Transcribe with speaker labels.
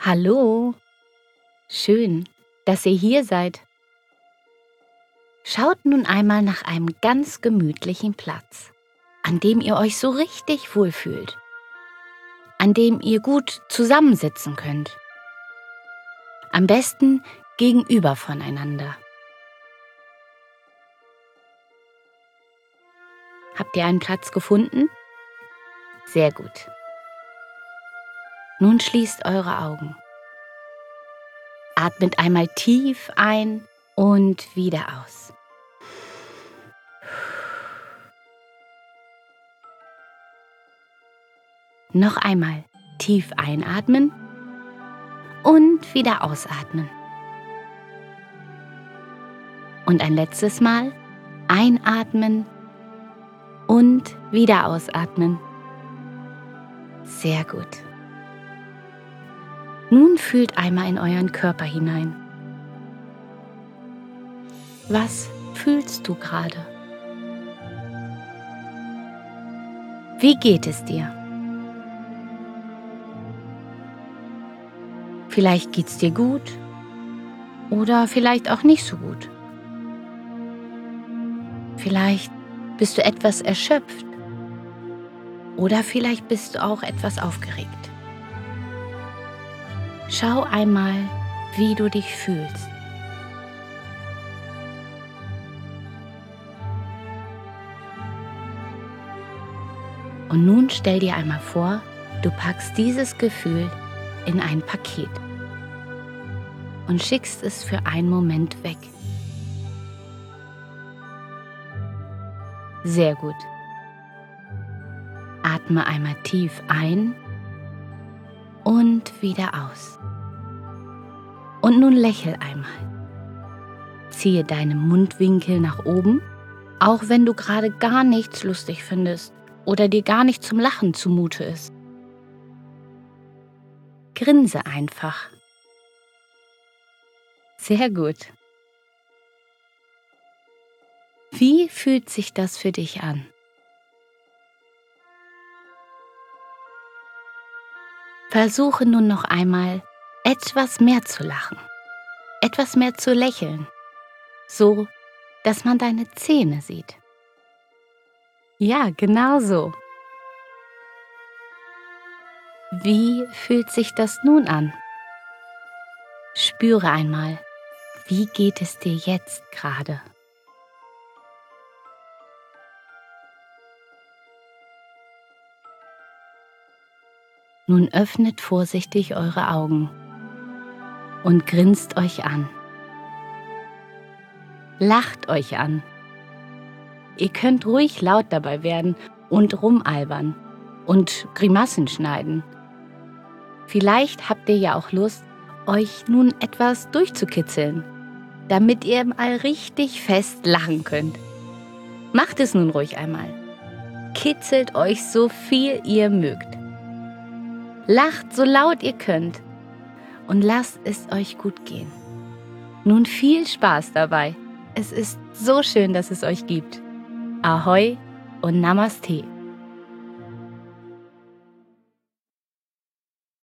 Speaker 1: Hallo, schön, dass ihr hier seid. Schaut nun einmal nach einem ganz gemütlichen Platz, an dem ihr euch so richtig wohlfühlt, an dem ihr gut zusammensitzen könnt. Am besten gegenüber voneinander. Habt ihr einen Platz gefunden? Sehr gut. Nun schließt eure Augen. Atmet einmal tief ein und wieder aus. Noch einmal tief einatmen und wieder ausatmen. Und ein letztes Mal einatmen und wieder ausatmen. Sehr gut. Nun fühlt einmal in euren Körper hinein. Was fühlst du gerade? Wie geht es dir? Vielleicht geht's dir gut oder vielleicht auch nicht so gut. Vielleicht bist du etwas erschöpft oder vielleicht bist du auch etwas aufgeregt. Schau einmal, wie du dich fühlst. Und nun stell dir einmal vor, du packst dieses Gefühl in ein Paket und schickst es für einen Moment weg. Sehr gut. Atme einmal tief ein und wieder aus. Und nun lächel einmal. Ziehe deine Mundwinkel nach oben, auch wenn du gerade gar nichts lustig findest oder dir gar nicht zum Lachen zumute ist. Grinse einfach. Sehr gut. Wie fühlt sich das für dich an? Versuche nun noch einmal, etwas mehr zu lachen, etwas mehr zu lächeln, so, dass man deine Zähne sieht. Ja, genau so. Wie fühlt sich das nun an? Spüre einmal, wie geht es dir jetzt gerade? Nun öffnet vorsichtig eure Augen und grinst euch an. Lacht euch an. Ihr könnt ruhig laut dabei werden und rumalbern und Grimassen schneiden. Vielleicht habt ihr ja auch Lust, euch nun etwas durchzukitzeln, damit ihr mal richtig fest lachen könnt. Macht es nun ruhig einmal. Kitzelt euch so viel ihr mögt. Lacht so laut ihr könnt und lasst es euch gut gehen. Nun viel Spaß dabei. Es ist so schön, dass es euch gibt. Ahoi und Namaste.